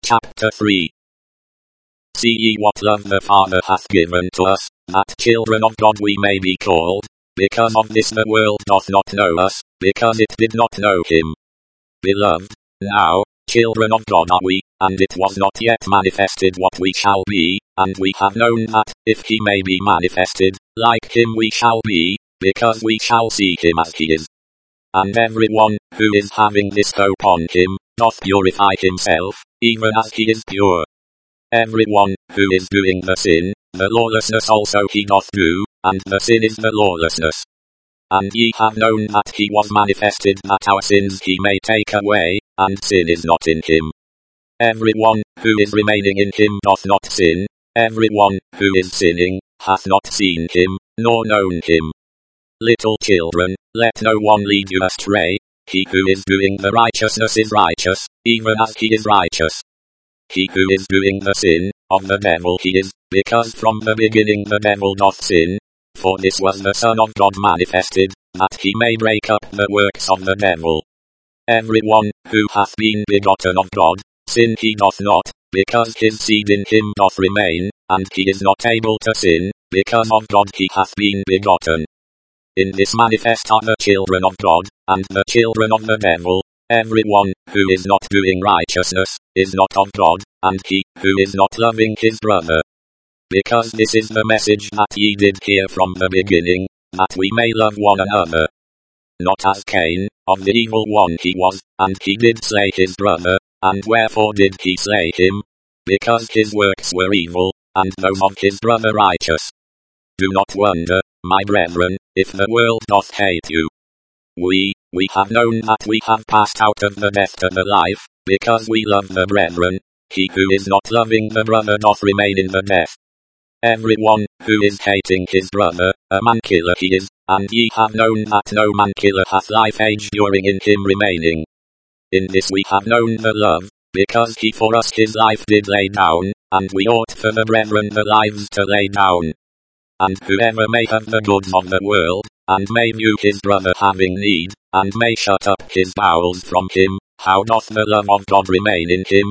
Chapter 3. See ye what love the Father hath given to us, that children of God we may be called. Because of this the world doth not know us, because it did not know him. Beloved, now, children of God are we, and it was not yet manifested what we shall be, and we have known that, if he may be manifested, like him we shall be, because we shall see him as he is. And every one, who is having this hope on him, doth purify himself, even as he is pure. Every one, who is doing the sin, the lawlessness also he doth do, and the sin is the lawlessness. And ye have known that he was manifested that our sins he may take away, and sin is not in him. Every one, who is remaining in him doth not sin. Every one, who is sinning, hath not seen him, nor known him. Little children, let no one lead you astray. He who is doing the righteousness is righteous, even as he is righteous. He who is doing the sin, of the devil he is, because from the beginning the devil doth sin. For this was the Son of God manifested, that he may break up the works of the devil. Every one, who hath been begotten of God, sin he doth not, because his seed in him doth remain, and he is not able to sin, because of God he hath been begotten. In this manifest are the children of God, and the children of the devil. Every one, who is not doing righteousness, is not of God, and he, who is not loving his brother. Because this is the message that ye did hear from the beginning, that we may love one another. Not as Cain, of the evil one he was, and he did slay his brother. And wherefore did he slay him? Because his works were evil, and those of his brother righteous. Do not wonder, my brethren, if the world doth hate you. We have known that we have passed out of the death to the life, because we love the brethren. He who is not loving the brother doth remain in the death. Every one, who is hating his brother, a man-killer he is, and ye have known that no man-killer hath life during in him remaining. In this we have known the love, because he for us his life did lay down, and we ought for the brethren the lives to lay down. And whoever may have the goods of the world, and may view his brother having need, and may shut up his bowels from him, how doth the love of God remain in him?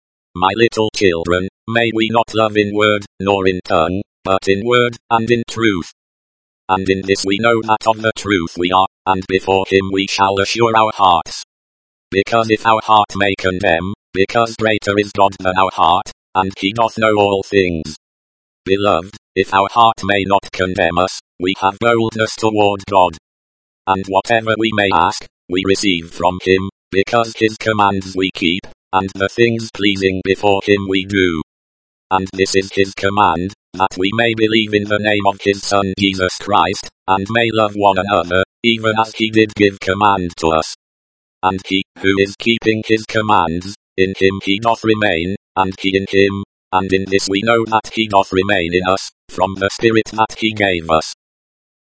My little children, may we not love in word, nor in tongue, but in word, and in truth. And in this we know that of the truth we are, and before him we shall assure our hearts. Because if our heart may condemn, because greater is God than our heart, and he doth know all things. Beloved, if our heart may not condemn us, we have boldness toward God. And whatever we may ask, we receive from him, because his commands we keep, and the things pleasing before him we do. And this is his command, that we may believe in the name of his Son Jesus Christ, and may love one another, even as he did give command to us. And he, who is keeping his commands, in him he doth remain, and he in him. And in this we know that he doth remain in us, from the Spirit that he gave us.